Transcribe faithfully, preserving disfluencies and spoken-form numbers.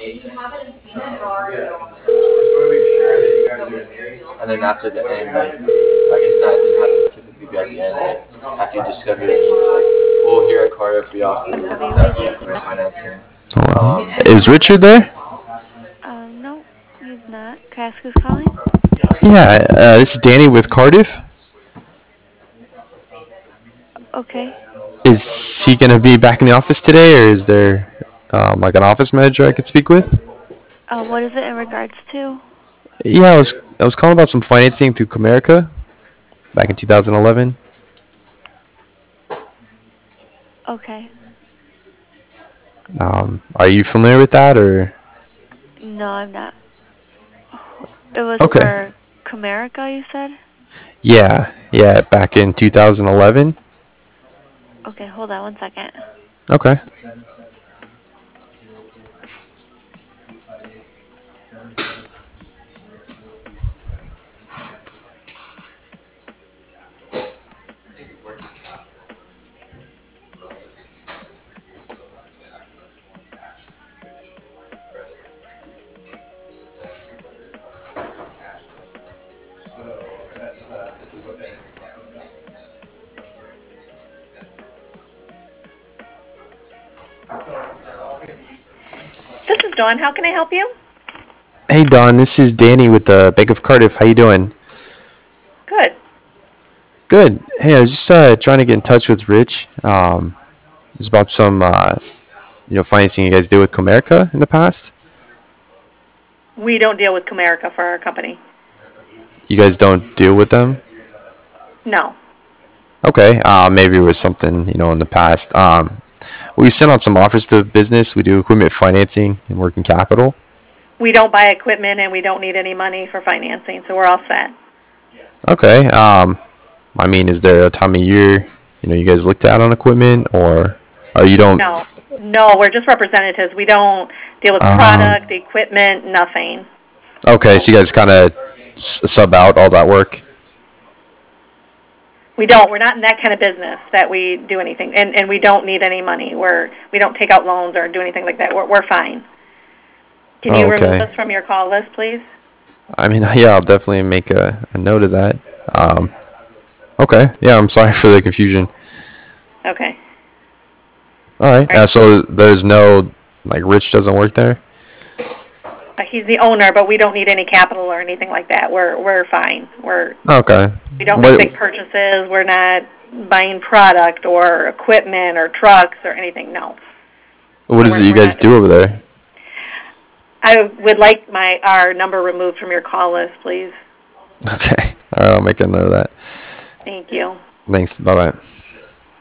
And then after the end, like I guess that didn't happen typically be at the end. Like after you discover your needs, like well, here at Cardiff, we offer that free equipment financing. Um, Is Richard there? Um, no, he's not. Can I ask who's calling? Yeah, uh, this is Danny with Cardiff. Okay. Is he going to be back in the office today, or is there um, like an office manager I could speak with? Um, what is it in regards to? Yeah, I was I was calling about some financing through Comerica back in two thousand eleven. Okay. Um, are you familiar with that, or? No, I'm not. It was Okay. for Comerica, you said? Yeah, yeah, back in two thousand eleven. Okay, hold on one second. Okay. This is Dawn. How can I help you? Hey Don, this is Danny with the Bank of Cardiff. How you doing? Good. Good. Hey, I was just uh, trying to get in touch with Rich. Um, it's about some uh, you know financing you guys did with Comerica in the past. We don't deal with Comerica for our company. You guys don't deal with them? No. Okay. Uh, maybe it was something you know in the past. Um, we sent out some offers to business. We do equipment financing and working capital. We don't buy equipment and we don't need any money for financing, so we're all set. Okay. Um, I mean, is there a time of year you know you guys looked at on equipment, or or you don't? No. No, we're just representatives. We don't deal with Um, product, equipment, nothing. okay, so you guys kind of sub out all that work. We don't. We're not in that kind of business that we do anything, and, and we don't need any money. We're we don't take out loans or do anything like that. We're we're fine. Can you Oh, remove okay. us from your call list, please? I mean, yeah, I'll definitely make a, a note of that. Um, okay, yeah, I'm sorry for the confusion. Okay. All right, All uh, right. so there's no like Rich doesn't work there. Uh, He's the owner, but we don't need any capital or anything like that. We're we're fine. We're Okay. we don't make What big purchases. We're not buying product or equipment or trucks or anything. No. what So is it we're you we're guys not. do over there? I would like my our number removed from your call list, please. Okay. All right, I'll make a note of that. Thank you. Thanks. Bye bye.